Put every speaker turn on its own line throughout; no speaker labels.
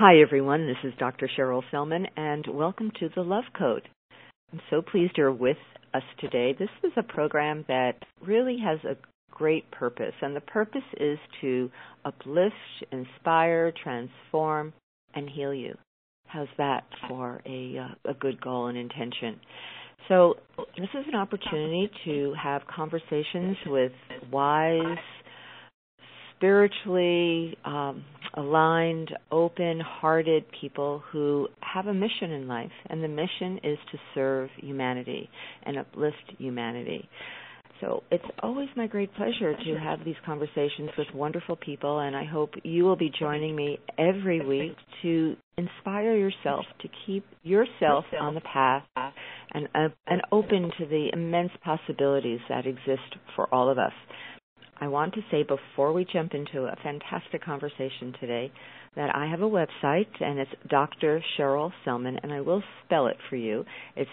Hi, everyone. This is Dr. Cheryl Selman, and welcome to The Love Code. I'm so pleased you're with us today. This is a program that really has a great purpose, and the purpose is to uplift, inspire, transform, and heal you. How's that for a good goal and intention? So this is an opportunity to have conversations with wise, spiritually aligned, open-hearted people who have a mission in life, and the mission is to serve humanity and uplift humanity. So it's always my great pleasure to have these conversations with wonderful people, and I hope you will be joining me every week to inspire yourself, to keep yourself on the path and open to the immense possibilities that exist for all of us. I want to say before we jump into a fantastic conversation today that I have a website, and it's Dr. Cheryl Selman, and I will spell it for you. It's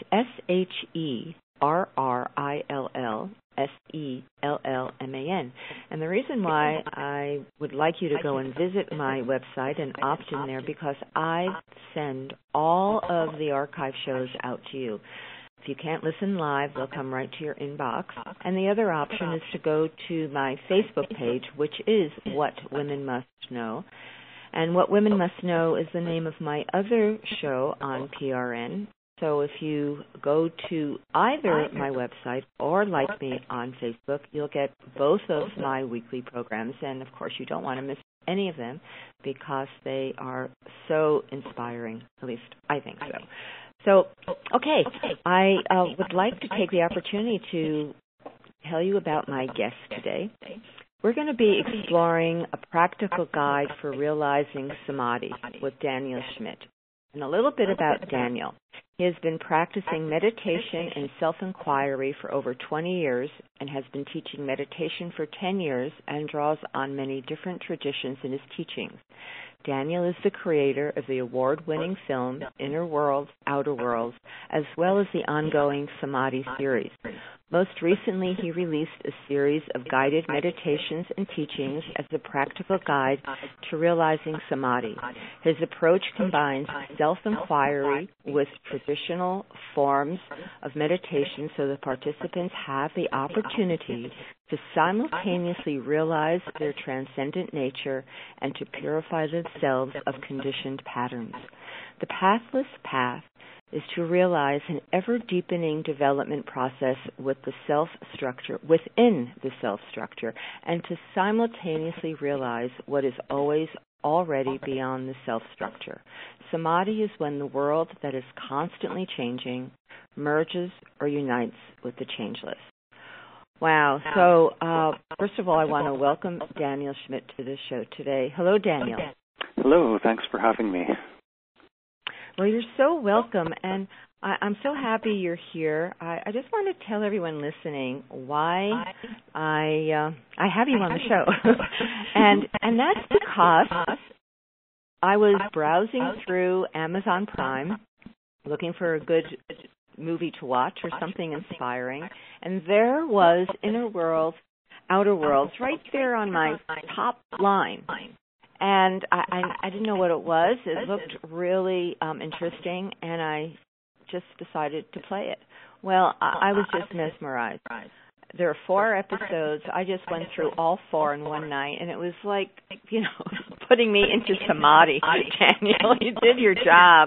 SHERRILLSELLMAN. And the reason why I would like you to go and visit my website and opt in there because I send all of the archive shows out to you. If you can't listen live, they'll come right to your inbox. And the other option is to go to my Facebook page, which is What Women Must Know. And What Women Must Know is the name of my other show on PRN. So if you go to either my website or like me on Facebook, you'll get both of my weekly programs. And, of course, you don't want to miss any of them because they are so inspiring, at least I think so. So, okay, I would like to take the opportunity to tell you about my guest today. We're going to be exploring a practical guide for realizing samadhi with Daniel Schmidt. And a little bit about Daniel. He has been practicing meditation and self-inquiry for over 20 years and has been teaching meditation for 10 years and draws on many different traditions in his teachings. Daniel is the creator of the award-winning film Inner Worlds, Outer Worlds, as well as the ongoing Samadhi series. Most recently, he released a series of guided meditations and teachings as a practical guide to realizing samadhi. His approach combines self-inquiry with traditional forms of meditation so the participants have the opportunity to simultaneously realize their transcendent nature and to purify themselves of conditioned patterns. The pathless path is to realize an ever-deepening development process with the self-structure, within the self-structure, and to simultaneously realize what is always already beyond the self-structure. Samadhi is when the world that is constantly changing merges or unites with the changeless. Wow. So, first of all, I want to welcome Daniel Schmidt to the show today. Hello, Daniel.
Hello. Thanks for having me.
Well, you're so welcome, and I'm so happy you're here. I just want to tell everyone listening why I have you on the show, and that's because I was browsing through Amazon Prime looking for a good movie to watch or something inspiring, and there was Inner Worlds, Outer Worlds right there on my top line. And I didn't know what it was. It looked really interesting, and I just decided to play it. Well, I was just mesmerized. There are 4 episodes. I just went through all 4 in one night, and it was like, putting me into samadhi. Daniel, you did your job.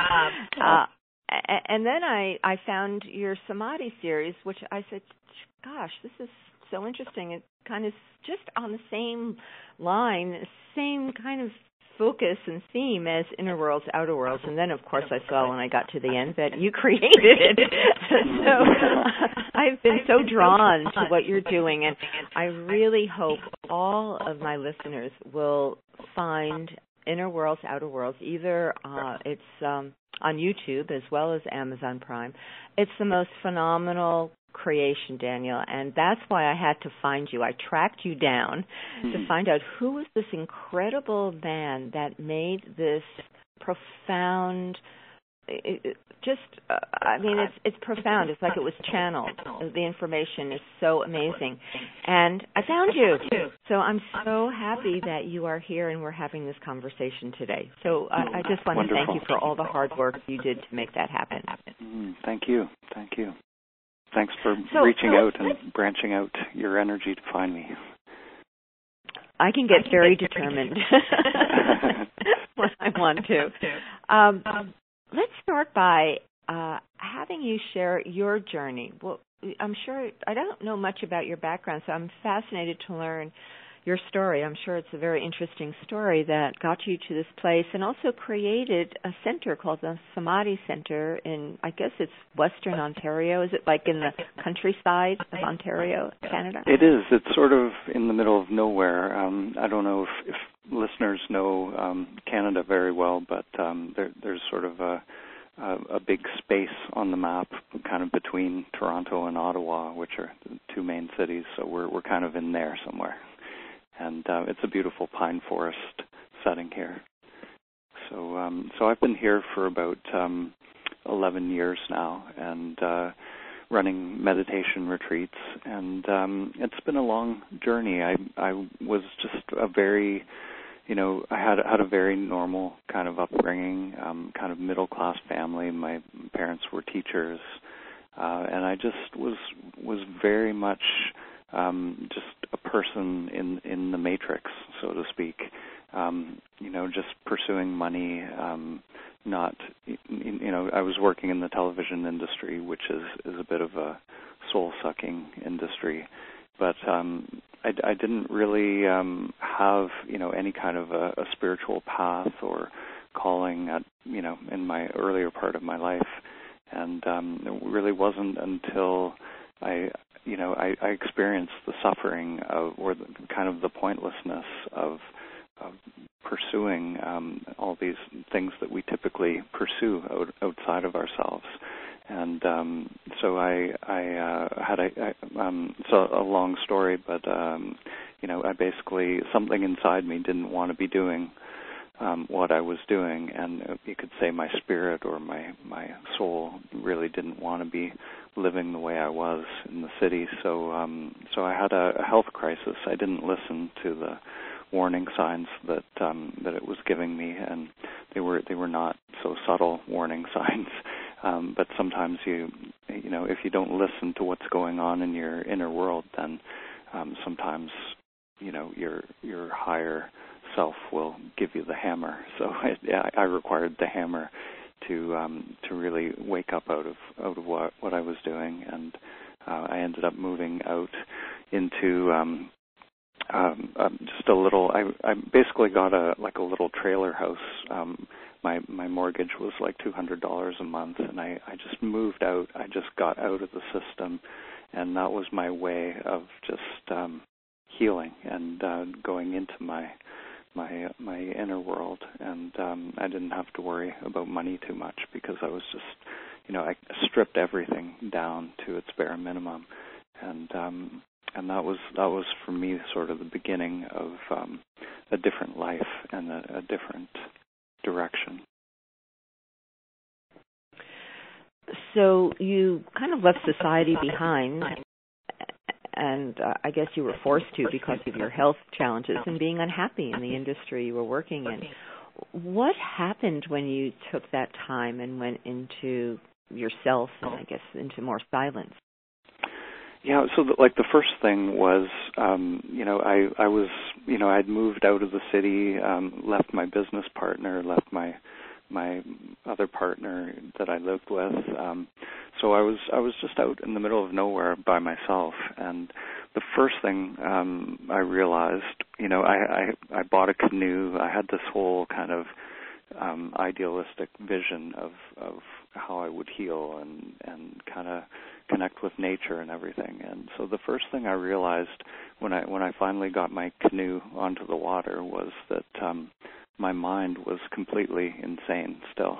And then I found your samadhi series, which I said, gosh, this is so interesting. It kind of just on the same line, same kind of focus and theme as Inner Worlds, Outer Worlds. And then, of course, I saw when I got to the end that you created it. So I've been so drawn to what you're doing, and I really hope all of my listeners will find Inner Worlds, Outer Worlds. Either it's on YouTube as well as Amazon Prime. It's the most phenomenal creation, Daniel, and that's why I had to find you. I tracked you down to find out who was this incredible man that made this profound I mean, it's profound. It's like it was channeled. The information is so amazing. And I found you. So I'm so happy that you are here and we're having this conversation today. So I just want to thank you for all the hard work you did to make that happen.
Thank you. Thanks for reaching out and branching out your energy to find me.
I can get very determined when I want to. Let's start by having you share your journey. Well, I'm sure I don't know much about your background, so I'm fascinated to learn your story. I'm sure it's a very interesting story that got you to this place and also created a center called the Samadhi Center in, I guess it's Western Ontario. Is it like in the countryside of Ontario, Canada?
It is. It's sort of in the middle of nowhere. I don't know if listeners know Canada very well, but there's sort of a big space on the map kind of between Toronto and Ottawa, which are the two main cities, so we're kind of in there somewhere. And it's a beautiful pine forest setting here. So I've been here for about 11 years now, and running meditation retreats. And it's been a long journey. I was just a very, I had a very normal kind of upbringing, kind of middle class family. My parents were teachers, and I just was very much just a person in the matrix, so to speak. Just pursuing money. Not, I was working in the television industry, which is a bit of a soul-sucking industry, but I didn't really have any kind of a spiritual path or calling at in my earlier part of my life, and it really wasn't until I experienced the suffering or the pointlessness of pursuing all these things that we typically pursue outside of ourselves. And so I had it's a long story, but I basically, something inside me didn't want to be doing what I was doing, and you could say my spirit or my soul really didn't want to be living the way I was in the city. So I had a health crisis. I didn't listen to the warning signs that it was giving me, and they were not so subtle warning signs. But sometimes if you don't listen to what's going on in your inner world, then sometimes your higher self will give you the hammer. So I required the hammer to really wake up out of what I was doing, and I ended up moving out into just a little. I basically got a little trailer house. My mortgage was like $200 a month, and I just moved out. I just got out of the system, and that was my way of just healing and going into my inner world. And I didn't have to worry about money too much because I was just, I stripped everything down to its bare minimum, and that was for me sort of the beginning of a different life and a different direction.
So you kind of left society behind, and I guess you were forced to because of your health challenges and being unhappy in the industry you were working in. What happened when you took that time and went into yourself and I guess into more silence?
Yeah, so the first thing was, I was, I'd moved out of the city, left my business partner, left my other partner that I lived with. So I was just out in the middle of nowhere by myself. And the first thing I realized, I bought a canoe. I had this whole kind of idealistic vision of how I would heal and kind of connect with nature and everything. And so the first thing I realized when I finally got my canoe onto the water was that my mind was completely insane still.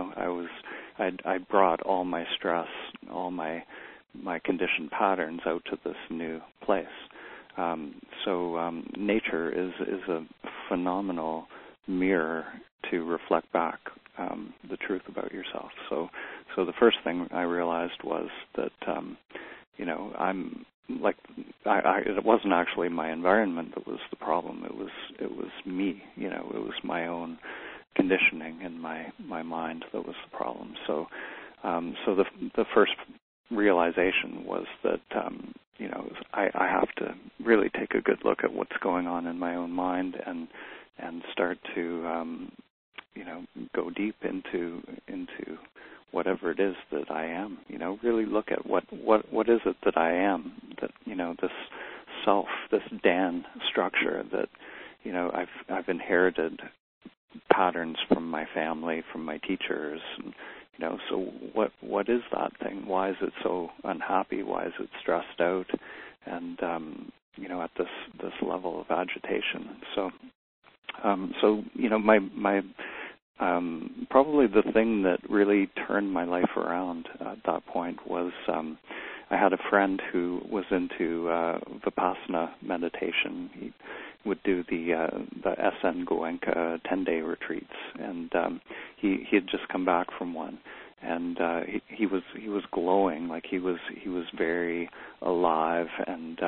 I brought all my stress, all my conditioned patterns out to this new place. So nature is a phenomenal mirror to reflect back the truth about yourself. So the first thing I realized was that I'm like it wasn't actually my environment that was the problem. It was me. It was my own conditioning in my mind that was the problem. So the first realization was that I have to really take a good look at what's going on in my own mind and start to go deep into whatever it is that I am. Really look at what is it that I am, that this self, this Dan structure that I've inherited patterns from my family, from my teachers, and so what is that thing? Why is it so unhappy? Why is it stressed out? And at this level of agitation. So my probably the thing that really turned my life around at that point was I had a friend who was into Vipassana meditation. He would do the SN Goenka 10-day retreats, and he had just come back from one, and he was glowing, like he was very alive, and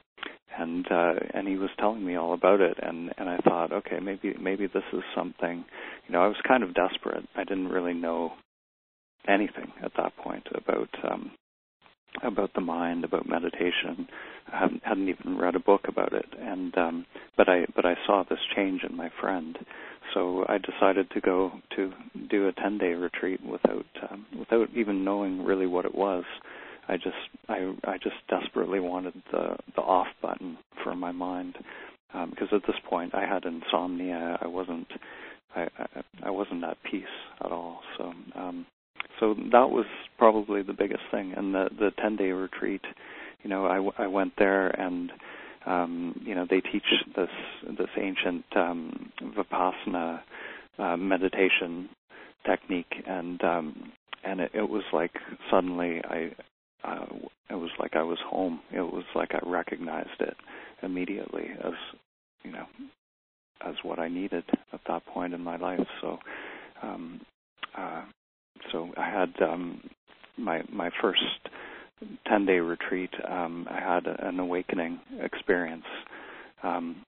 he was telling me all about it, and I thought, okay, maybe this is something. I was kind of desperate. I didn't really know anything at that point about the mind, about meditation. I hadn't even read a book about it, and but I saw this change in my friend, so I decided to go to do a 10-day retreat without even knowing really what it was. I just desperately wanted the off button for my mind, because at this point I had insomnia. I wasn't at peace at all. So that was probably the biggest thing. And the 10-day retreat, I went there, and they teach this ancient Vipassana meditation technique, and it was like suddenly it was like I was home. It was like I recognized it immediately as what I needed at that point in my life. So I had my first 10-day retreat. I had an awakening experience, and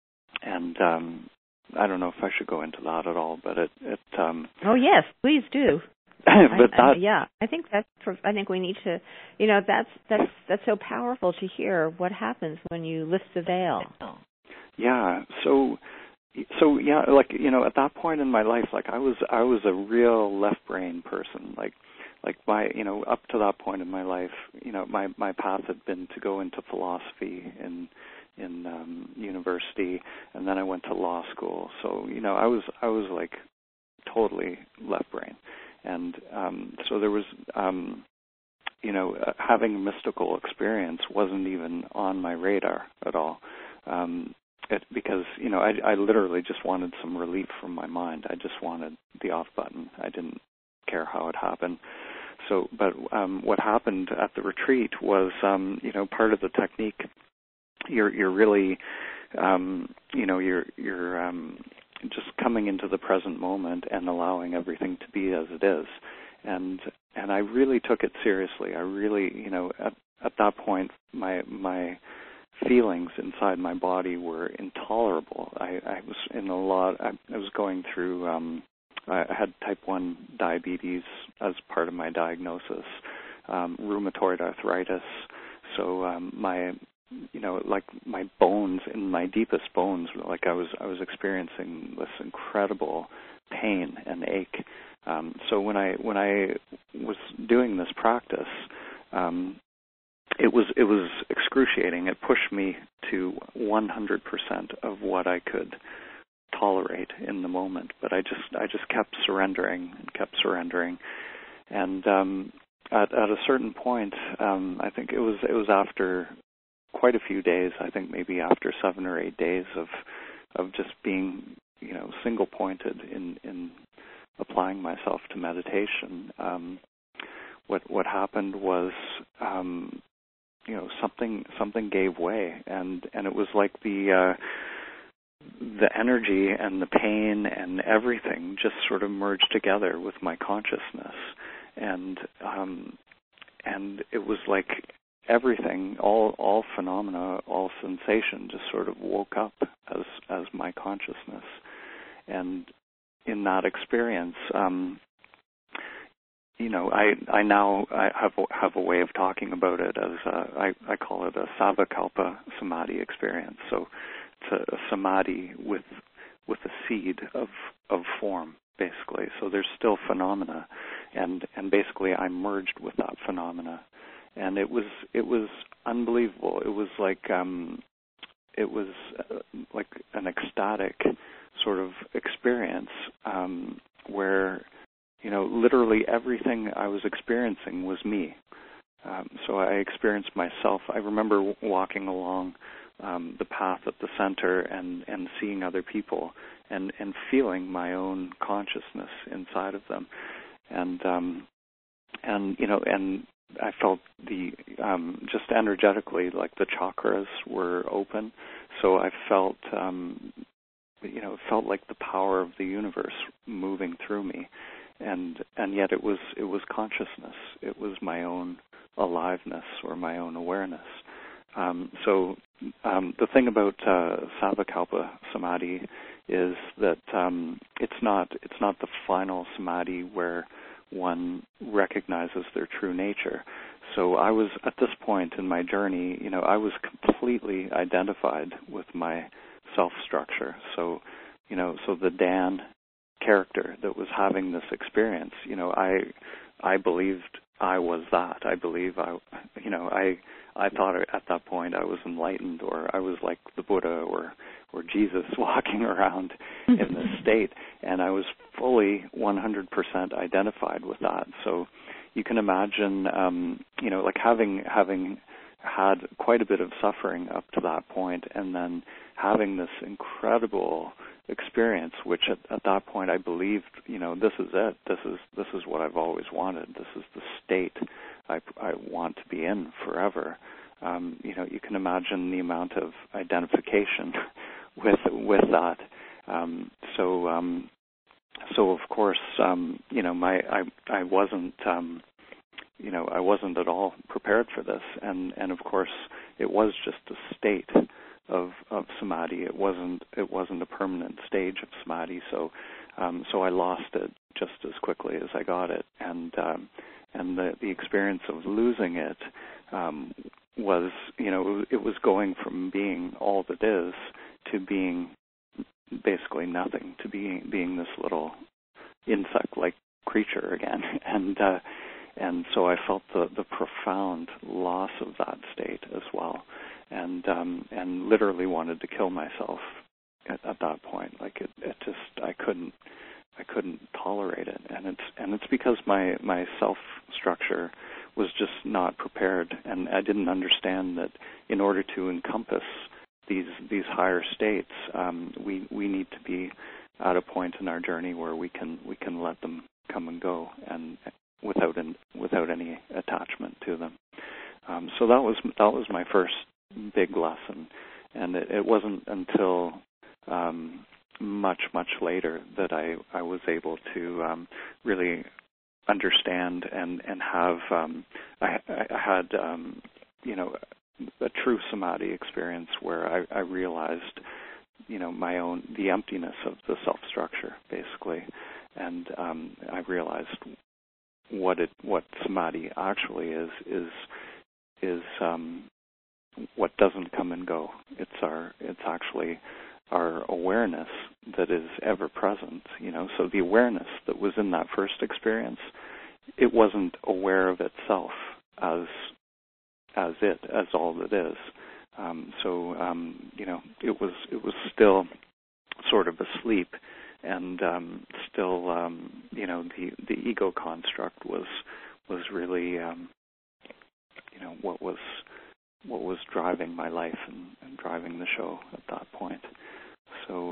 I don't know if I should go into that at all, but it
oh yes, please do. I think we need to. That's so powerful to hear what happens when you lift the veil.
Yeah. So yeah, like at that point in my life, like I was a real left brain person. Like my up to that point in my life, my path had been to go into philosophy in university, and then I went to law school. So I was like totally left brain. And so there was, having a mystical experience wasn't even on my radar at all, because I literally just wanted some relief from my mind. I just wanted the off button. I didn't care how it happened. So, but what happened at the retreat was, part of the technique. You're really, you're just coming into the present moment and allowing everything to be as it is, and I really took it seriously. I really, at that point, my feelings inside my body were intolerable. I was in a lot. I was going through. I had type 1 diabetes as part of my diagnosis, rheumatoid arthritis. So like my bones, in my deepest bones, like I was experiencing this incredible pain and ache. So when I was doing this practice, it was excruciating. It pushed me to 100% of what I could tolerate in the moment. But I just kept surrendering, and at a certain point, I think it was after quite a few days, I think maybe after 7 or 8 days of just being, single pointed in applying myself to meditation, what happened was, something gave way, and it was like the the energy and the pain and everything just sort of merged together with my consciousness, and it was like everything, all phenomena, all sensation just sort of woke up as my consciousness. And in that experience, I now have a way of talking about it as I call it a Sabakalpa samadhi experience. So it's a samadhi with a seed of form, basically. So there's still phenomena, and basically I merged with that phenomena, and it was unbelievable. It was like an ecstatic sort of experience where literally everything I was experiencing was me. So I experienced myself. I remember walking along the path at the center and seeing other people and feeling my own consciousness inside of them, and I felt the just energetically like the chakras were open, so I felt it felt like the power of the universe moving through me, and yet it was consciousness. It was my own aliveness or my own awareness. So the thing about Sabakalpa samadhi is that it's not the final samadhi where one recognizes their true nature. So I was at this point in my journey, I was completely identified with my self-structure. So the Dan character that was having this experience, I believed I was that. I believe I thought at that point I was enlightened, or I was like the Buddha or Jesus walking around in this state, and I was fully 100% identified with that. So you can imagine, like having had quite a bit of suffering up to that point, and then having this incredible experience, which at that point I believed, this is it. This is what I've always wanted. This is the state I want to be in forever. You can imagine the amount of identification with that. So of course, I wasn't. I wasn't at all prepared for this, and of course, it was just a state of samadhi. It wasn't a permanent stage of samadhi. So I lost it just as quickly as I got it, and the experience of losing it was, it was going from being all that is to being basically nothing, to being this little insect-like creature again, and so I felt the profound loss of that state as well, and literally wanted to kill myself at that point. Like it just I couldn't tolerate it, and it's because my self structure was just not prepared, and I didn't understand that in order to encompass these higher states, we need to be at a point in our journey where we can let them come and go, and without any attachment to them. So that was my first big lesson, and it wasn't until much later that I was able to really understand and have I had a true samadhi experience where I realized the emptiness of the self structure, basically, and I realized what samadhi actually is what doesn't come and go. It's actually our awareness that is ever present. So the awareness that was in that first experience, it wasn't aware of itself as all that is. It was still sort of asleep, and still the ego construct was really what was driving my life and driving the show at that point. So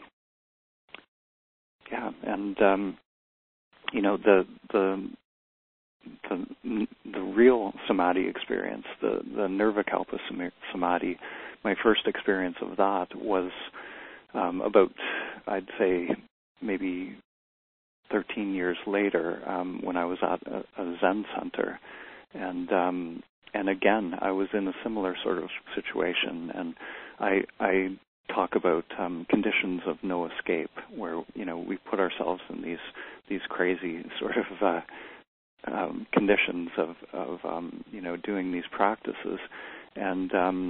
the real samadhi experience, the Nirvikalpa samadhi, my first experience of that was about, I'd say, maybe 13 years later, when I was at a Zen center, and again, I was in a similar sort of situation, and I talk about conditions of no escape, where we put ourselves in these crazy sort of conditions of doing these practices, and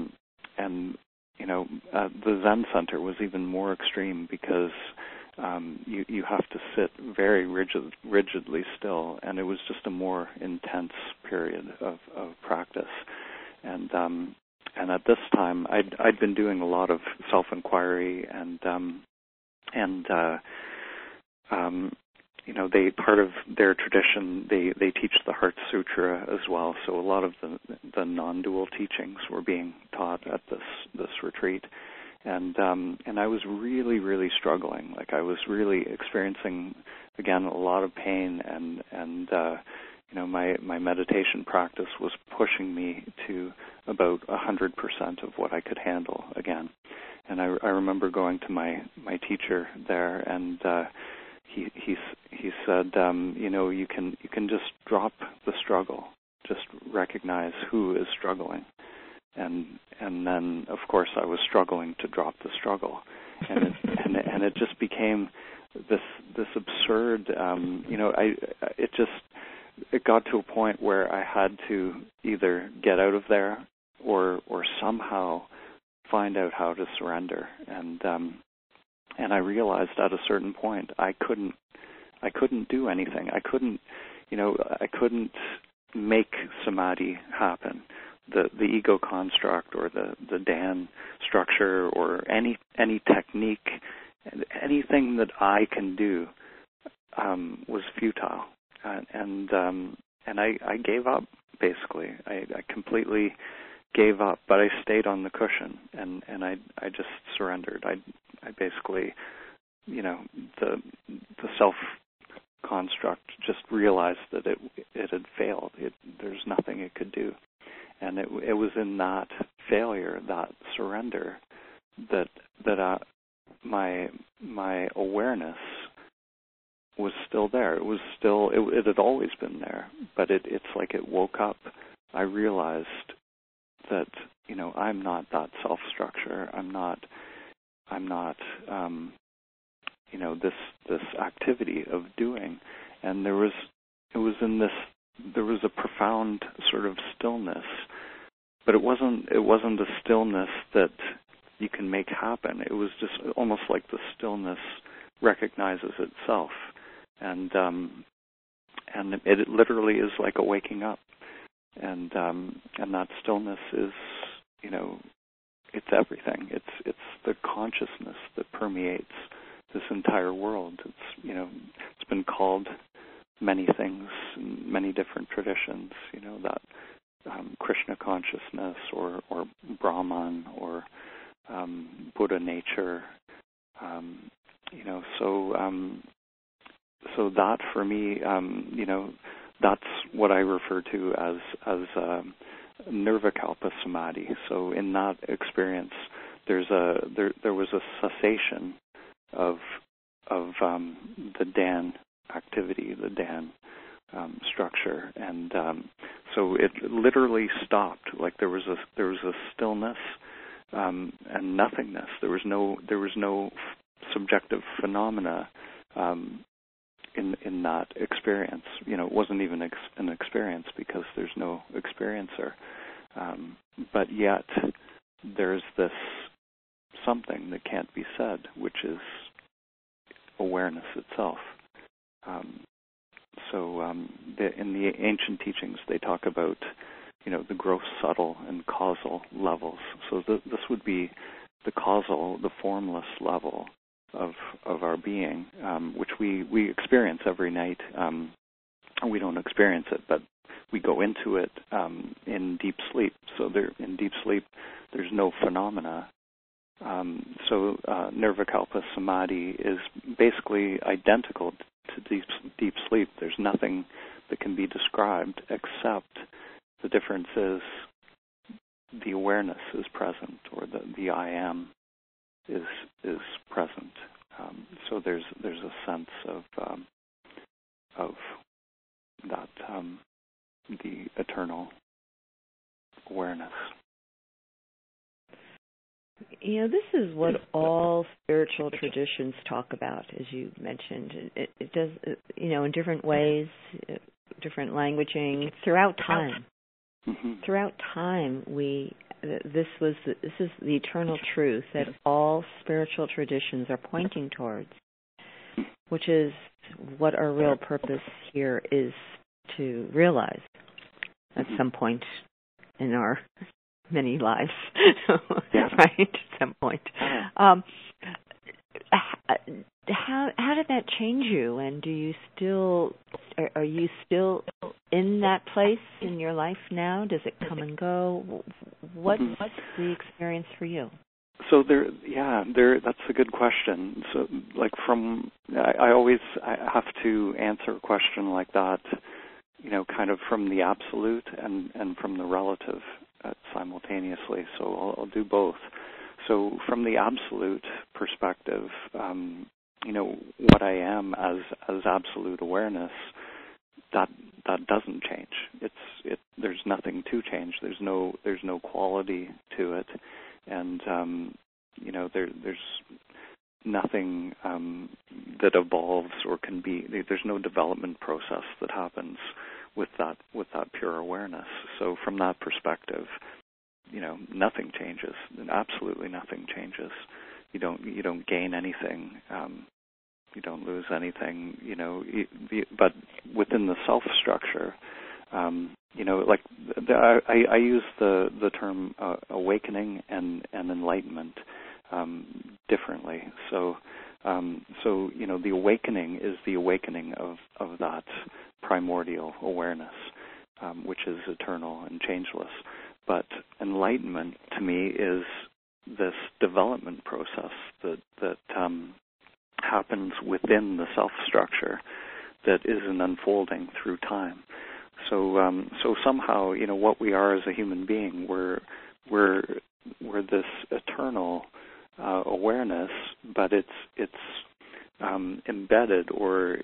the Zen center was even more extreme because you have to sit very rigidly still, and it was just a more intense period of practice. And at this time, I'd been doing a lot of self-inquiry, and they, part of their tradition, they teach the Heart Sutra as well. So a lot of the non-dual teachings were being taught at this retreat. And I was really, really struggling. Like, I was really experiencing, again, a lot of pain, and my meditation practice was pushing me to about 100% of what I could handle again. And I remember going to my teacher there, and he said, you can just drop the struggle, just recognize who is struggling. And then, of course, I was struggling to drop the struggle, and it just became this absurd. It got to a point where I had to either get out of there or somehow find out how to surrender. And I realized at a certain point I couldn't do anything. I couldn't make samadhi happen. The ego construct or the Dan structure or any technique, anything that I can do was futile, and I gave up. Basically, I completely gave up, but I stayed on the cushion, and I just surrendered. I basically, the self construct just realized that it had failed. There's nothing it could do. And it was in that failure, that surrender, that my awareness was still there. It had always been there, but it's like it woke up. I realized that I'm not that self structure. I'm not this activity of doing. And there was a profound sort of stillness, but it wasn't a stillness that you can make happen. It was just almost like the stillness recognizes itself, and it literally is like a waking up, and that stillness is, it's everything. It's the consciousness that permeates this entire world. It's been called many things in many different traditions, that Krishna consciousness or Brahman or Buddha nature, so that for me, that's what I refer to as nirvikalpa samadhi. So in that experience, there was a cessation of the Dan activity, the Dan structure, and so it literally stopped. Like there was a stillness and nothingness. There was no subjective phenomena in that experience. It wasn't even an experience because there's no experiencer. But yet there's this something that can't be said, which is awareness itself. In the ancient teachings, they talk about, the gross, subtle, and causal levels. So this would be the causal, the formless level of our being, which we experience every night. We don't experience it, but we go into it in deep sleep. So in deep sleep, there's no phenomena. So nirvikalpa samadhi is basically identical to deep sleep. There's nothing that can be described except the difference is the awareness is present, or the I am. is present. So there's a sense of that the eternal awareness.
This is what all spiritual traditions talk about, as you mentioned. It does, in different ways, different languaging throughout time.
Mm-hmm.
Throughout time, this is the eternal truth that all spiritual traditions are pointing towards, which is what our real purpose here is to realize at some point in our many lives, right? At some point. How did that change you? And are you still in that place in your life now? Does it come and go? What's the experience for you?
So that's a good question. So, like, I have to answer a question like that, kind of from the absolute and from the relative simultaneously. So I'll do both. So from the absolute perspective, what I am as absolute awareness, that doesn't change. There's nothing to change. There's no quality to it, and there's nothing that evolves or can be. There's no development process that happens with that pure awareness. So from that perspective, nothing changes. Absolutely nothing changes. You don't gain anything. You don't lose anything. But within the self structure, I use the term awakening and enlightenment differently. So the awakening is the awakening of that primordial awareness, which is eternal and changeless. But enlightenment, to me, is this development process that happens within the self-structure that is an unfolding through time. So somehow, what we are as a human being, we're this eternal awareness, but it's embedded, or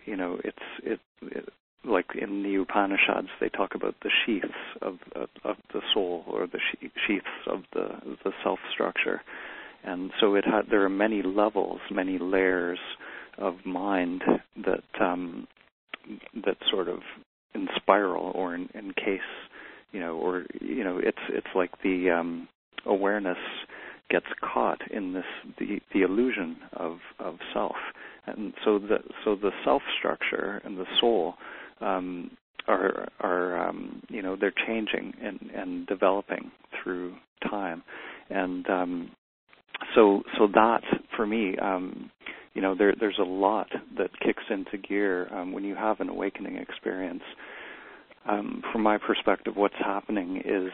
like in the Upanishads, they talk about the sheaths of the soul, or the sheaths of the self-structure. And so there are many levels, many layers of mind that sort of in spiral or in case, it's like the awareness gets caught in the illusion of self. And so the self-structure and the soul are they're changing and developing through time, and so that for me, there's a lot that kicks into gear when you have an awakening experience. From my perspective, what's happening is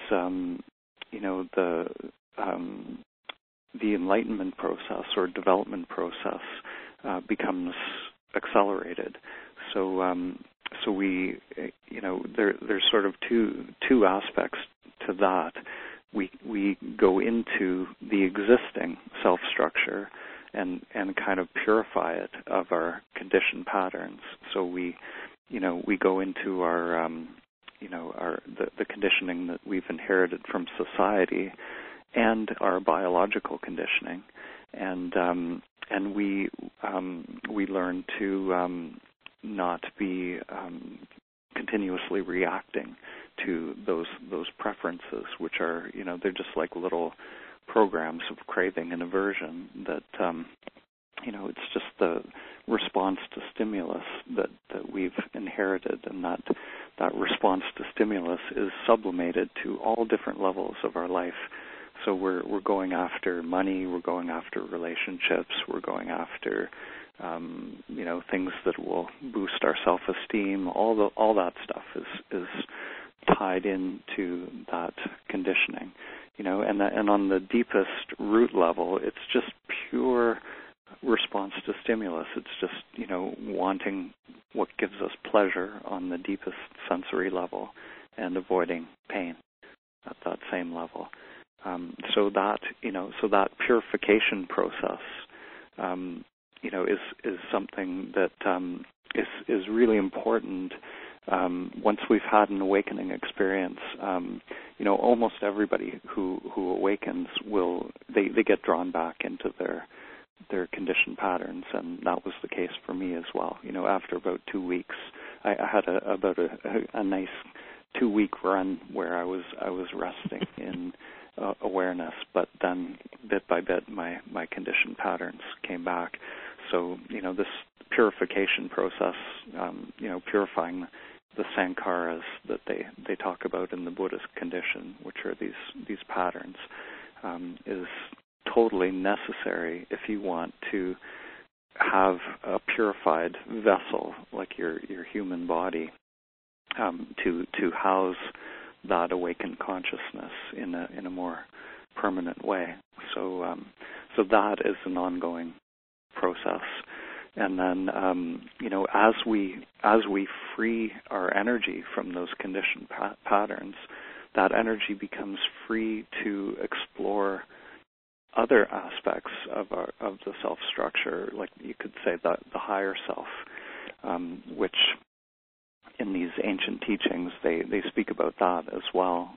the enlightenment process or development process becomes accelerated. So we, there's sort of two aspects to that. We go into the existing self-structure and kind of purify it of our conditioned patterns. So we go into our the conditioning that we've inherited from society and our biological conditioning, and we learn to not be continuously reacting to those preferences, which are they're just like little programs of craving and aversion that it's just the response to stimulus that we've inherited, and that response to stimulus is sublimated to all different levels of our life. So we're going after money, we're going after relationships, we're going after things that will boost our self-esteem. All that stuff is tied into that conditioning, and on the deepest root level, it's just pure response to stimulus. It's just wanting what gives us pleasure on the deepest sensory level and avoiding pain at that same level. So that purification process, is something that is really important. Once we've had an awakening experience, almost everybody who awakens they get drawn back into their conditioned patterns, and that was the case for me as well. After about 2 weeks, I had about a nice 2-week run where I was resting in awareness, but then bit by bit my conditioned patterns came back. So this purification process, purifying the sankharas that they talk about in the Buddhist condition, which are these patterns, is totally necessary if you want to have a purified vessel like your human body, to house that awakened consciousness in a more permanent way. So that is an ongoing process. And then as we free our energy from those conditioned patterns, that energy becomes free to explore other aspects of the self structure, like you could say the higher self, which in these ancient teachings they speak about that as well.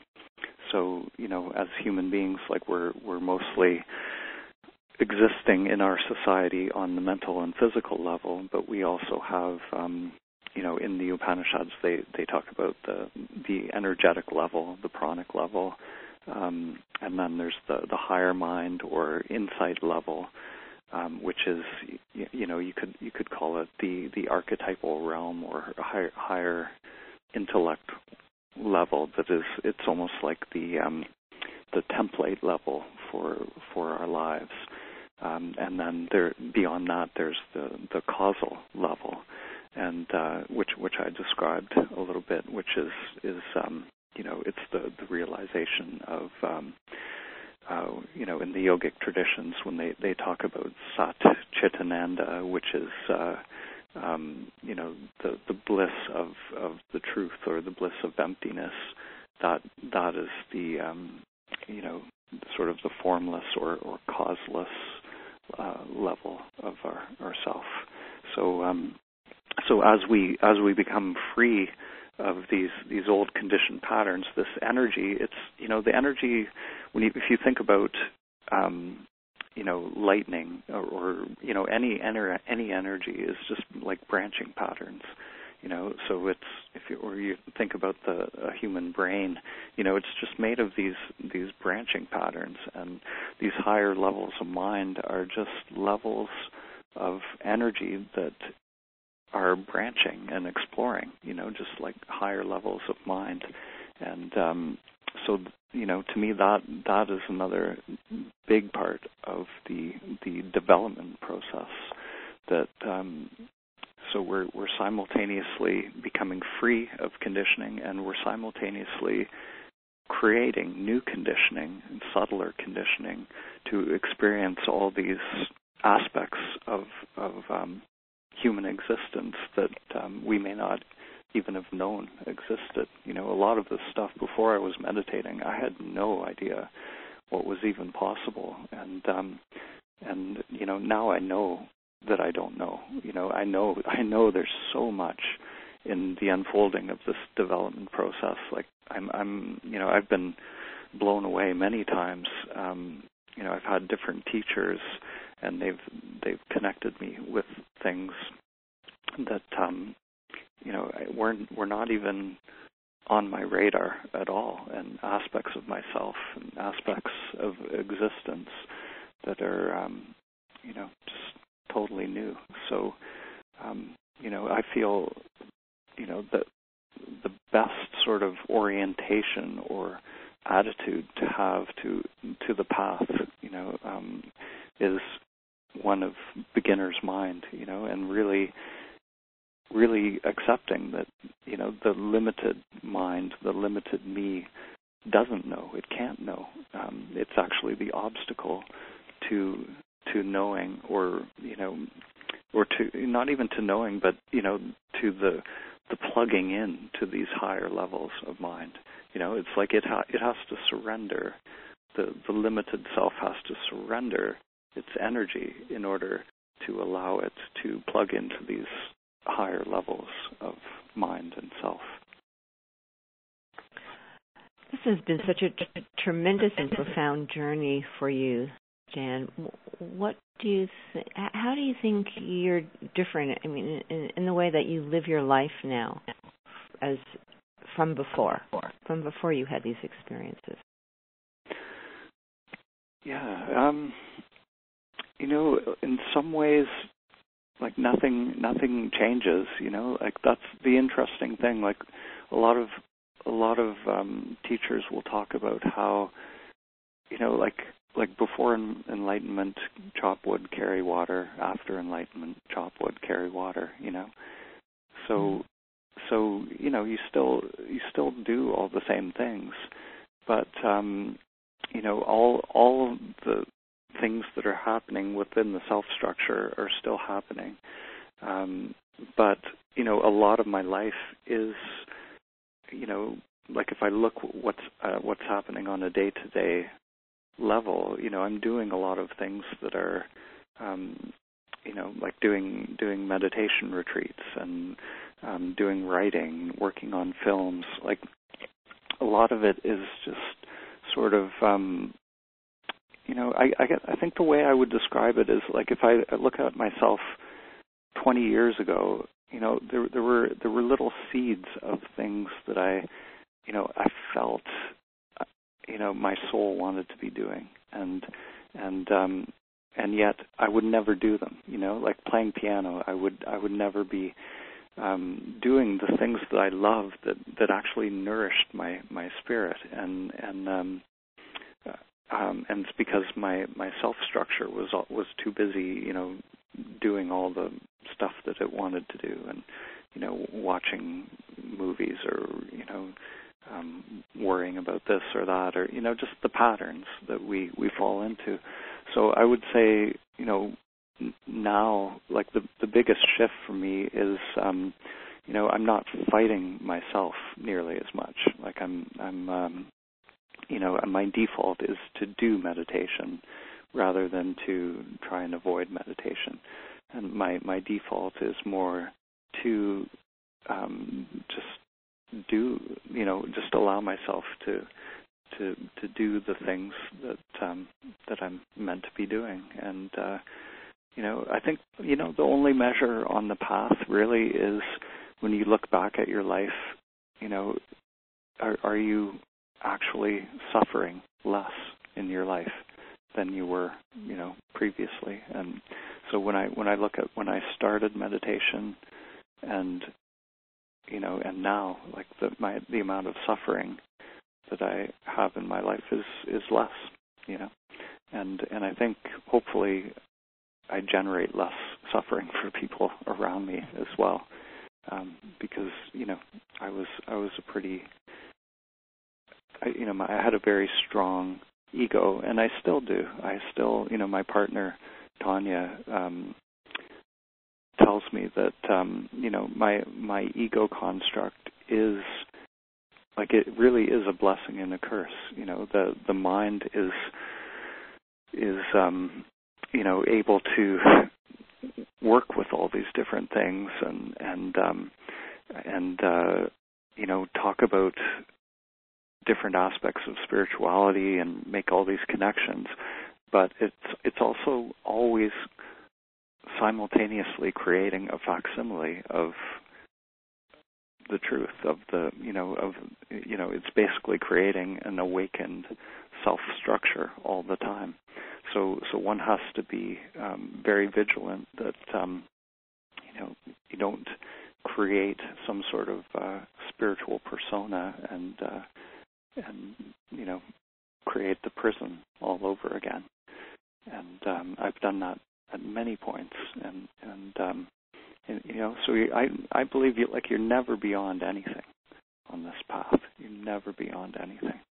So as human beings, like we're mostly existing in our society on the mental and physical level, but we also have in the Upanishads they talk about the energetic level, the pranic level, and then there's the higher mind or insight level, which is you could call it the archetypal realm or a higher intellect level. It's almost like the template level for our lives, and then beyond that there's the causal level, and which I described a little bit, which is it's the realization of in the yogic traditions when they talk about Sat Chitananda, which is the bliss of the truth or the bliss of emptiness. That is the sort of the formless or causeless level of our self. So as we become free of these old conditioned patterns, this energy, it's the energy if you think about lightning or any energy is just like branching patterns. So it's you think about a human brain, it's just made of these branching patterns, and these higher levels of mind are just levels of energy that are branching and exploring, just like higher levels of mind. And so to me that is another big part of the development process. That so we're simultaneously becoming free of conditioning, and we're simultaneously creating new conditioning and subtler conditioning to experience all these aspects of human existence that we may not even have known existed. A lot of this stuff before I was meditating, I had no idea what was even possible, and now I know that I don't know. I know there's so much in the unfolding of this development process. Like I've been blown away many times. I've had different teachers, and they've connected me with things that were not even on my radar at all, and aspects of myself and aspects of existence that are just totally new. So I feel that the best sort of orientation or attitude to have to the path is one of beginner's mind, and really accepting that the limited mind, the limited me doesn't know, it can't know. It's actually the obstacle to knowing, or to not even to knowing, but to the plugging in to these higher levels of mind. It's like it has to surrender the limited self has to surrender its energy in order to allow it to plug into these higher levels of mind and self.
This has been such a tremendous and profound journey for you, Jan. What do you how do you think you're different? I mean, in the way that you live your life now, as from before you had these experiences?
Yeah, in some ways, like nothing changes. Like that's the interesting thing. Like a lot of teachers will talk about how, like before enlightenment, chop wood, carry water. After enlightenment, chop wood, carry water. So you still do all the same things, but all of the things that are happening within the self structure are still happening. But a lot of my life is, like if I look what's happening on a day-to-day level, I'm doing a lot of things that are, like doing meditation retreats and doing writing, working on films. Like a lot of it is just sort of, I think the way I would describe it is like if I look at myself 20 years ago, there were little seeds of things that I felt, my soul wanted to be doing, and yet I would never do them. Like playing piano, I would never be doing the things that I love that actually nourished my spirit, and it's because my self structure was too busy, doing all the stuff that it wanted to do, and watching movies or worrying about this or that, or just the patterns that we fall into. So I would say now, like the biggest shift for me is I'm not fighting myself nearly as much. Like I'm my default is to do meditation rather than to try and avoid meditation. And my default is more to just do, just allow myself to do the things that I'm meant to be doing. And I think the only measure on the path really is when you look back at your life. Are you actually suffering less in your life than you were, previously? And so when I look at when I started meditation, and and now, like the amount of suffering that I have in my life is less, and I think hopefully I generate less suffering for people around me as well, because I was a pretty, I had a very strong ego, and I still do. I still, my partner Tanya tells me that my ego construct is like, it really is a blessing and a curse. The mind is able to work with all these different things and talk about different aspects of spirituality and make all these connections, but it's also always simultaneously creating a facsimile of the truth of it's basically creating an awakened self-structure all the time. So one has to be very vigilant that you don't create some sort of spiritual persona and create the prison all over again. And I've done that at many points, and so I believe you're never beyond anything on this path. You're never beyond anything.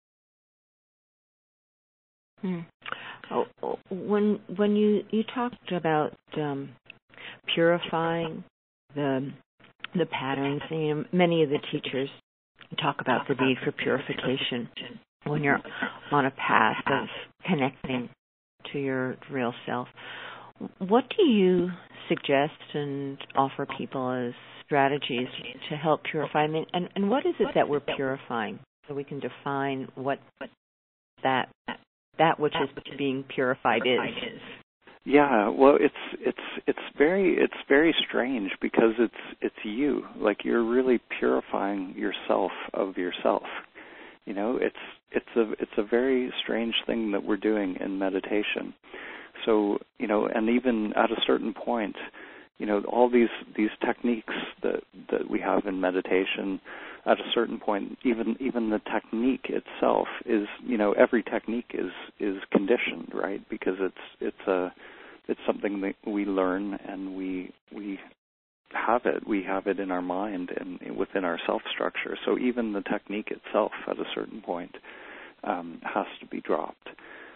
When you talked about purifying the patterns, many of the teachers talk about the need for purification when you're on a path of connecting to your real self. What do you suggest and offer people as strategies to help purify? And what is it that we're purifying? So we can define what that which is being purified is.
Yeah, well, it's very strange because it's you. Like, you're really purifying yourself of yourself. You know, it's a very strange thing that we're doing in meditation. So, you know, and even at a certain point, you know, all these techniques that we have in meditation, at a certain point, even the technique itself is, you know, every technique is conditioned, right? Because it's something that we learn, and we have it in our mind and within our self structure. So even the technique itself, at a certain point, has to be dropped.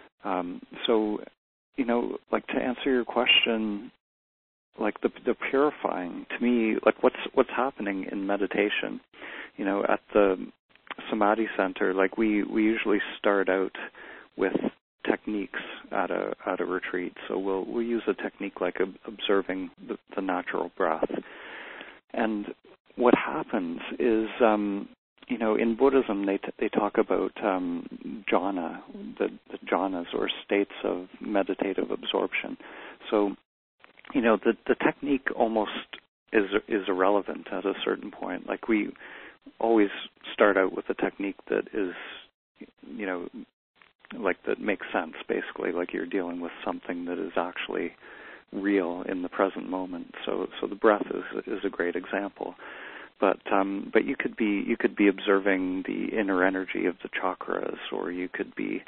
So, you know, like, to answer your question, like the purifying, to me, like what's happening in meditation, you know, at the Samadhi Center, like we usually start out with techniques at a retreat. So we'll use a technique like observing the natural breath. And what happens is, you know, in Buddhism they talk about jhana, the jhanas, or states of meditative absorption. So, you know, the technique almost is irrelevant at a certain point. Like, we always start out with a technique that is, you know, like, that makes sense, basically, like you're dealing with something that is actually real in the present moment. So the breath is a great example. But you could be observing the inner energy of the chakras, or you could be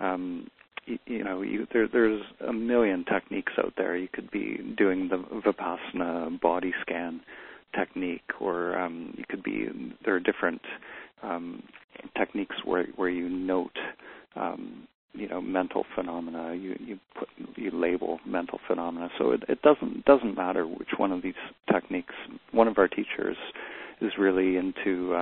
there's a million techniques out there. You could be doing the Vipassana body scan technique, or there are different techniques where you note mental phenomena. You label mental phenomena. So it doesn't matter which one of these techniques. One of our teachers is really into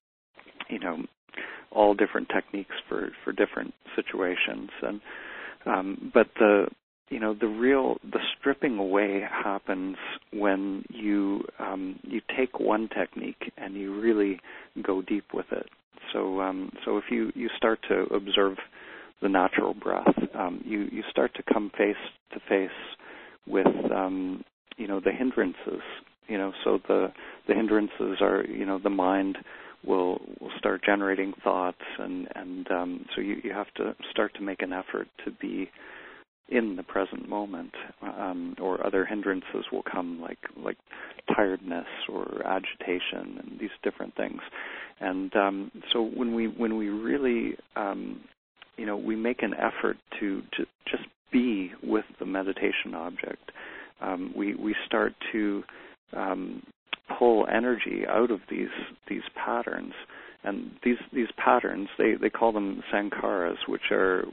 all different techniques for different situations, and but the stripping away happens when you take one technique and you really go deep with it. So if you start to observe the natural breath, you start to come face to face with the hindrances. So the hindrances are, the mind will start generating thoughts, and so you have to start to make an effort to be in the present moment, or other hindrances will come, like tiredness or agitation and these different things. And so when we really we make an effort to just be with the meditation object, we start to pull energy out of these patterns, and these patterns, they call them sankharas, which are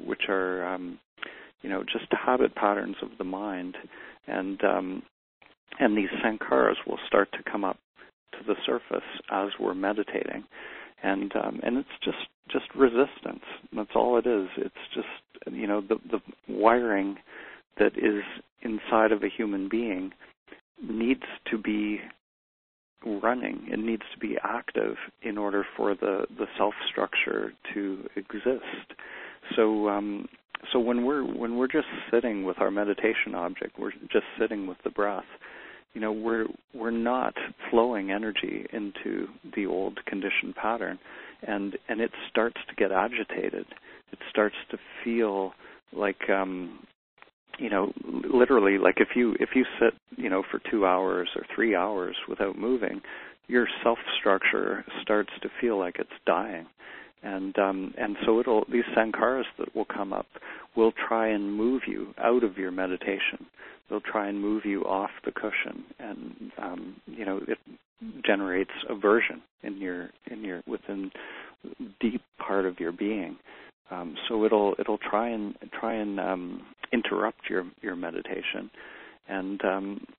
just habit patterns of the mind, and these sankharas will start to come up to the surface as we're meditating, and it's just resistance. That's all it is. It's just the wiring that is inside of a human being needs to be running. It needs to be active in order for the self structure to exist. So when we're just sitting with our meditation object, we're just sitting with the breath. We're not flowing energy into the old conditioned pattern, and it starts to get agitated. It starts to feel like literally, like if you sit for 2 hours or 3 hours without moving, your self structure starts to feel like it's dying. And so these sankharas that will come up will try and move you out of your meditation. They'll try and move you off the cushion, and it generates aversion within deep part of your being. So it'll try and interrupt your meditation, and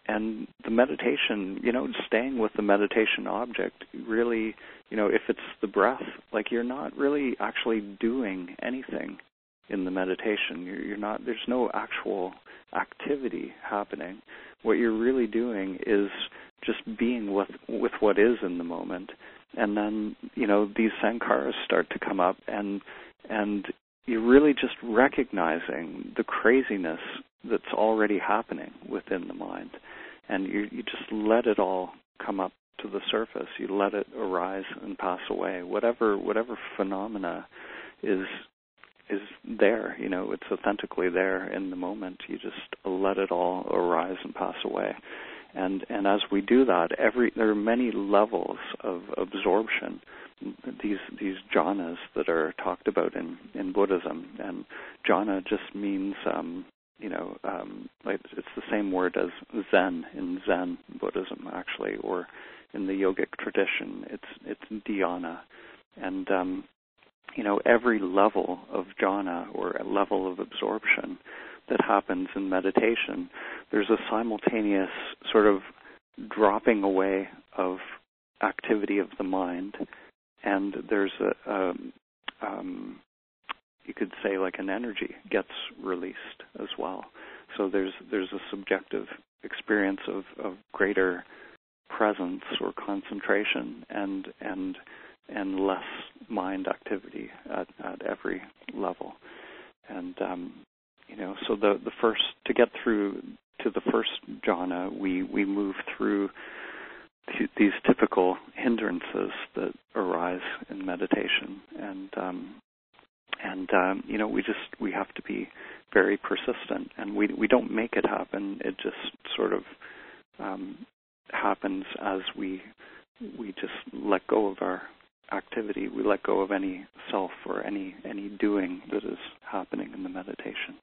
the meditation, staying with the meditation object, really, if it's the breath, like you're not really actually doing anything in the meditation. You're not. There's no actual activity happening. What you're really doing is just being with what is in the moment, and then these sankharas start to come up, and you're really just recognizing the craziness that's already happening within the mind, and you just let it all come up to the surface. You let it arise and pass away. Whatever phenomena is there, it's authentically there in the moment. You just let it all arise and pass away. And as we do that, there are many levels of absorption. These jhanas that are talked about in Buddhism, and jhana just means like it's the same word as Zen in Zen Buddhism, actually, or in the yogic tradition, it's dhyana, and every level of jhana or a level of absorption that happens in meditation, there's a simultaneous sort of dropping away of activity of the mind, and there's you could say like an energy gets released as well. So there's a subjective experience of greater presence or concentration and less mind activity at every level. And so the first, to get through to the first jhana, we move through these typical hindrances that arise in meditation, and we have to be very persistent, and we don't make it happen. It just sort of happens as we just let go of our activity. We let go of any self or any doing that is happening in the meditation.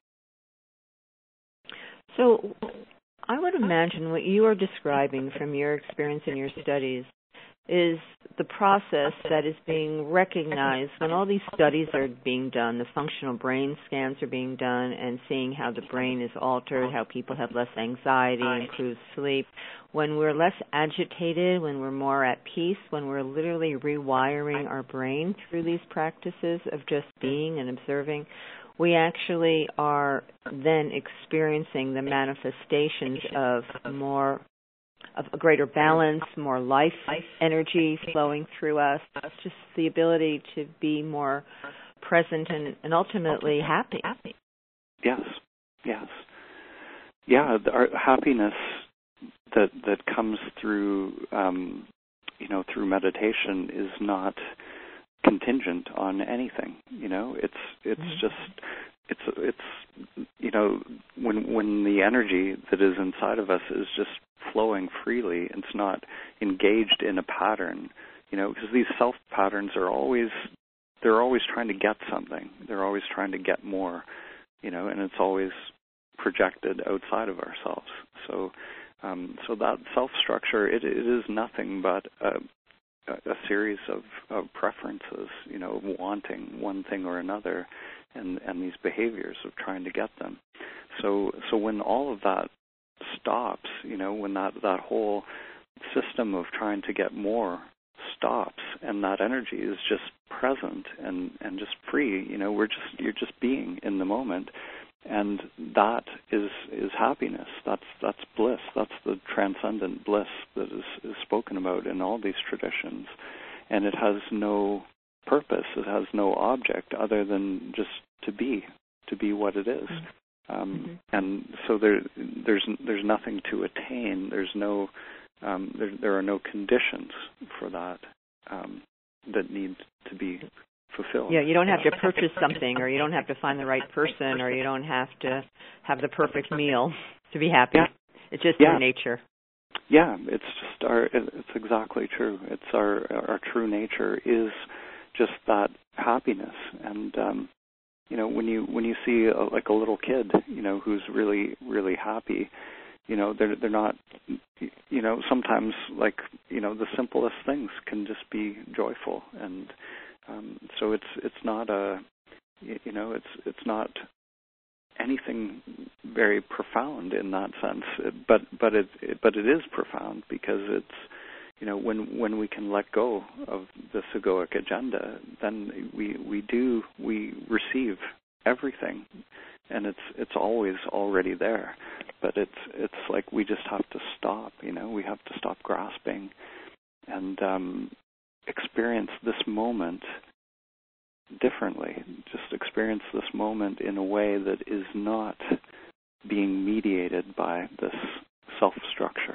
So I would imagine what you are describing from your experience in your studies is the process that is being recognized when all these studies are being done, the functional brain scans are being done, and seeing how the brain is altered, how people have less anxiety, improved sleep. When we're less agitated, when we're more at peace, when we're literally rewiring our brain through these practices of just being and observing, we actually are then experiencing the manifestations of a greater balance, more life energy flowing through us, just the ability to be more present and ultimately happy.
Yes. Yeah, our happiness that comes through, through meditation is not contingent on anything. It's just when the energy that is inside of us is just flowing freely, it's not engaged in a pattern, because these self patterns they're always trying to get something. They're always trying to get more, and it's always projected outside of ourselves. So that self structure, it is nothing but a series of preferences, wanting one thing or another, and these behaviors of trying to get them. So when all of that stops, when that whole system of trying to get more stops, and that energy is just present and just free, you're just being in the moment, and that is happiness. That's bliss. That's the transcendent bliss that is spoken about in all these traditions, and it has no purpose. It has no object other than just to be what it is. And so there's nothing to attain. There's no there are no conditions for that that need to be fulfilled.
Yeah, you don't have to purchase something, or you don't have to find the right person, or you don't have to have the perfect meal to be happy. Yeah. It's just your nature.
Yeah, it's just it's exactly true. It's our true nature is just that happiness. And when you see a little kid, who's really, really happy, they're not, sometimes the simplest things can just be joyful, and so it's not it's not anything very profound in that sense. But it is profound because it's, you know, when we can let go of this egoic agenda, then we receive everything, and it's always already there. But it's like we just have to stop. You know, we have to stop grasping and experience this moment differently. Just experience this moment in a way that is not being mediated by this self-structure.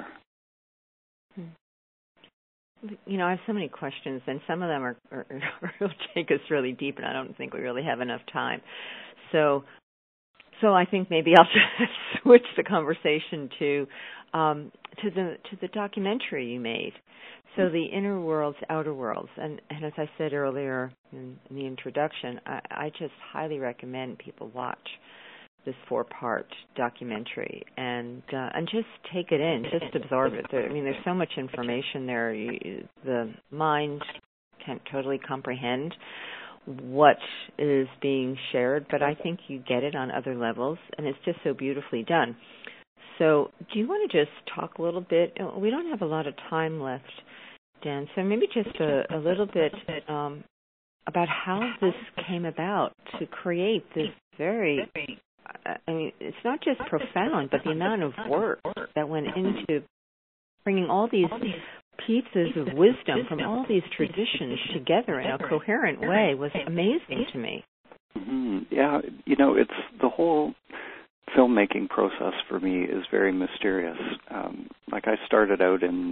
You know, I have so many questions, and some of them are will take us really deep, and I don't think we really have enough time. So I think maybe I'll just switch the conversation to the documentary you made. So the inner worlds, outer worlds, and as I said earlier in the introduction, I just highly recommend people watch this 4-part documentary and just take it in, just absorb it. There's so much information there. The mind can't totally comprehend what is being shared, but I think you get it on other levels, and it's just so beautifully done. So do you want to just talk a little bit? We don't have a lot of time left, Dan, so maybe just a little bit about how this came about to create this very, I mean, it's not just profound, but the amount of work that went into bringing all these pieces of wisdom from all these traditions together in a coherent way was amazing to me.
Mm-hmm. Yeah, you know, it's the whole filmmaking process for me is very mysterious. Like I started out in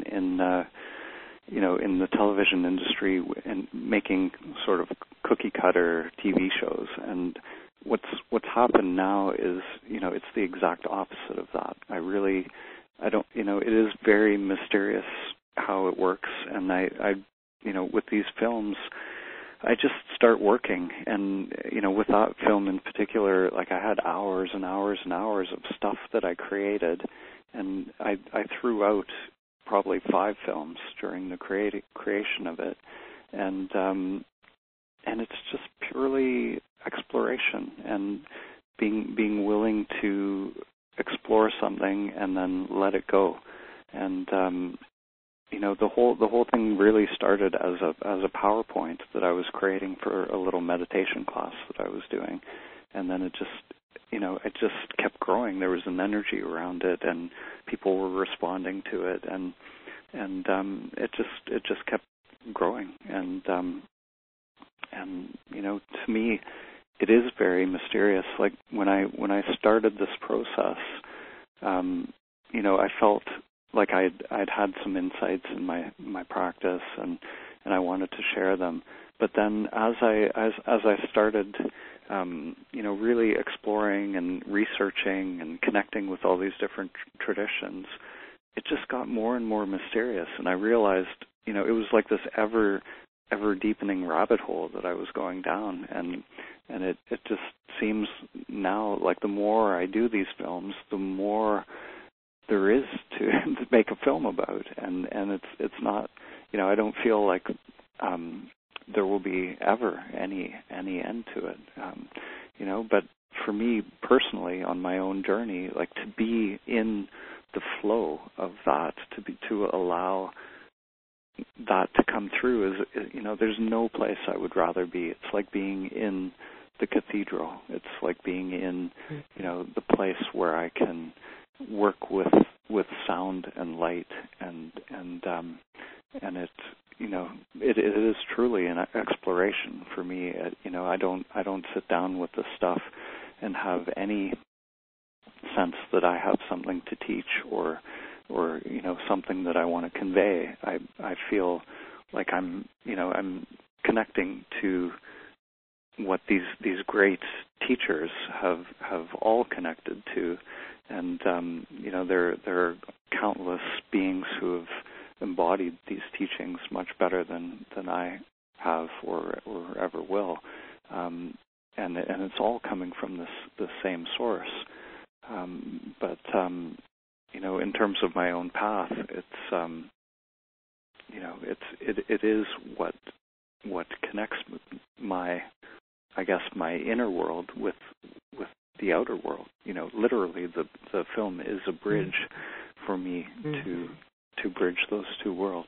the television industry and making sort of cookie cutter TV shows, and what's happened now is, you know, it's the exact opposite of that. It is very mysterious how it works, and I with these films, I just start working, and, you know, with that film in particular, like I had hours and hours and hours of stuff that I created, and I threw out probably 5 films during the creation of it, and it's just purely exploration and being willing to explore something and then let it go. And the whole thing really started as a PowerPoint that I was creating for a little meditation class that I was doing, and then it just kept growing. There was an energy around it, and people were responding to it, and it just kept growing. And to me, it is very mysterious. Like when I started this process, I felt like I'd had some insights in my practice, and I wanted to share them. But then as I started, really exploring and researching and connecting with all these different traditions, it just got more and more mysterious. And I realized, it was like this ever deepening rabbit hole that I was going down, and it just seems now like the more I do these films, the more there is to make a film about, and it's not, I don't feel like there will be ever any end to it, but for me personally on my own journey, like to be in the flow of that, to allow that to come through is, there's no place I would rather be. It's like being in the cathedral. It's like being in, the place where I can work with sound and light, and it, it is truly an exploration for me. I don't sit down with this stuff and have any sense that I have something to teach or something that I want to convey. I feel like I'm connecting to what these great teachers have all connected to, and there are countless beings who have embodied these teachings much better than I have or ever will, and it's all coming from this same source. But in terms of my own path, it's it is what connects my inner world with the outer world. Literally, the film is a bridge for me to bridge those two worlds.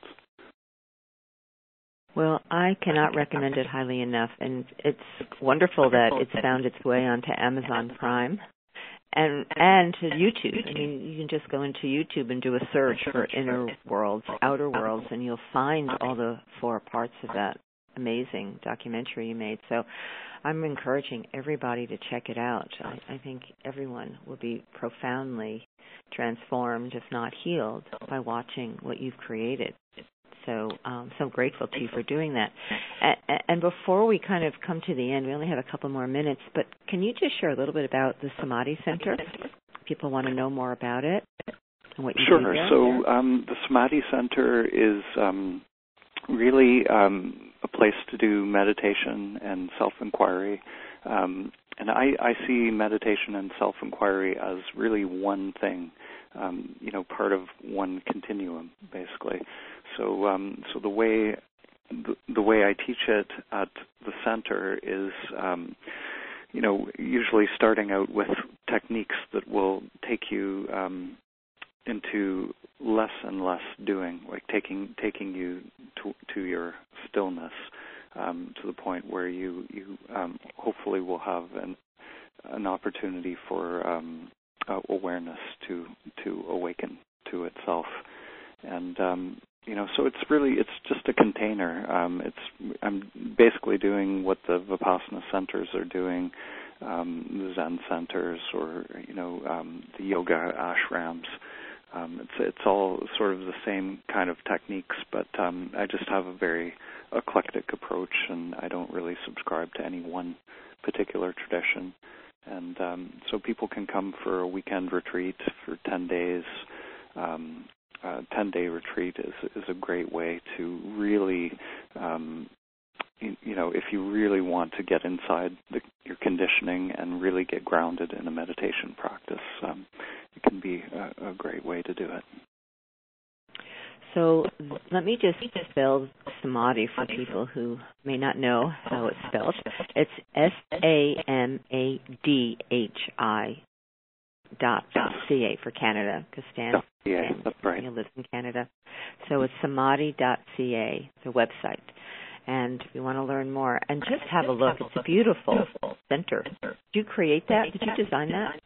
Well, I cannot recommend it highly enough, and it's wonderful that it's found its way onto Amazon Prime and to YouTube. I mean, you can just go into YouTube and do a search for Inner Worlds, Outer Worlds, and you'll find all the 4 parts of that amazing documentary you made. So I'm encouraging everybody to check it out. I think everyone will be profoundly transformed, if not healed, by watching what you've created. So I'm grateful to you for doing that. And before we kind of come to the end, we only have a couple more minutes, but can you just share a little bit about the Samadhi Center? People want to know more about it and what you do there.
Sure. So the Samadhi Center is really a place to do meditation and self-inquiry. And I see meditation and self-inquiry as really one thing, part of one continuum, basically. So the way I teach it at the center is, usually starting out with techniques that will take you into less and less doing, like taking you to your stillness, to the point where you hopefully will have an opportunity for awareness to awaken to itself. And so it's just a container. I'm basically doing what the Vipassana centers are doing, the Zen centers, or the yoga ashrams. It's all sort of the same kind of techniques, but I just have a very eclectic approach, and I don't really subscribe to any one particular tradition. And so people can come for a weekend retreat for 10 days. A 10-day retreat is a great way to really, if you really want to get inside your conditioning and really get grounded in a meditation practice, it can be a great way to do it.
So let me just spell Samadhi for people who may not know how it's spelled. It's SAMADHI.ca for Canada, because Stan
that's right.
lives in Canada. So it's samadhi.ca, the website. And if you want to learn more, and just have a look. It's a beautiful center. Did you create that? Did you design that?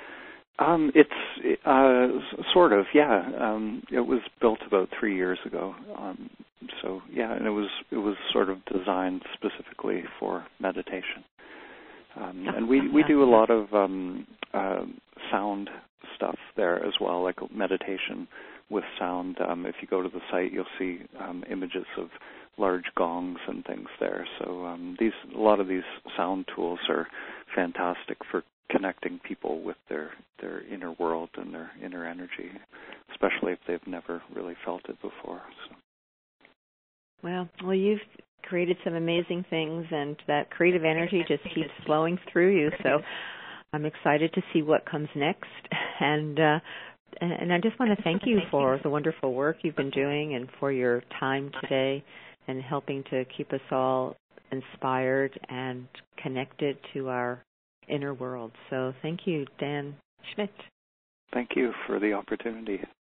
It's sort of, yeah. It was built about 3 years ago. So yeah, and it was sort of designed specifically for meditation. And we do a lot of sound stuff there as well, like meditation with sound. If you go to the site, you'll see images of large gongs and things there. So a lot of these sound tools are fantastic for connecting people with their inner world and their inner energy, especially if they've never really felt it before. So.
Well, you've created some amazing things, and that creative energy just keeps flowing through you. So I'm excited to see what comes next. And I just want to thank you for the wonderful work you've been doing and for your time today and helping to keep us all inspired and connected to our inner world. So thank you, Dan Schmidt.
Thank you for the opportunity.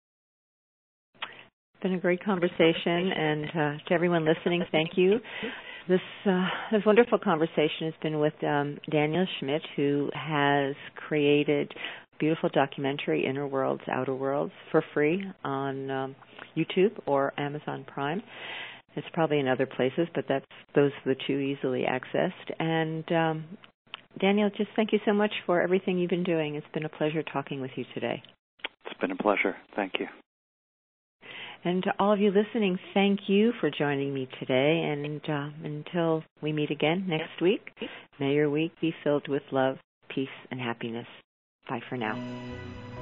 It's been a great conversation, and to everyone listening, thank you. This wonderful conversation has been with Daniel Schmidt, who has created a beautiful documentary, Inner Worlds, Outer Worlds, for free on YouTube or Amazon Prime. It's probably in other places, but those are the two easily accessed. And Daniel, just thank you so much for everything you've been doing. It's been a pleasure talking with you today.
It's been a pleasure. Thank you.
And to all of you listening, thank you for joining me today. And until we meet again next week, may your week be filled with love, peace, and happiness. Bye for now.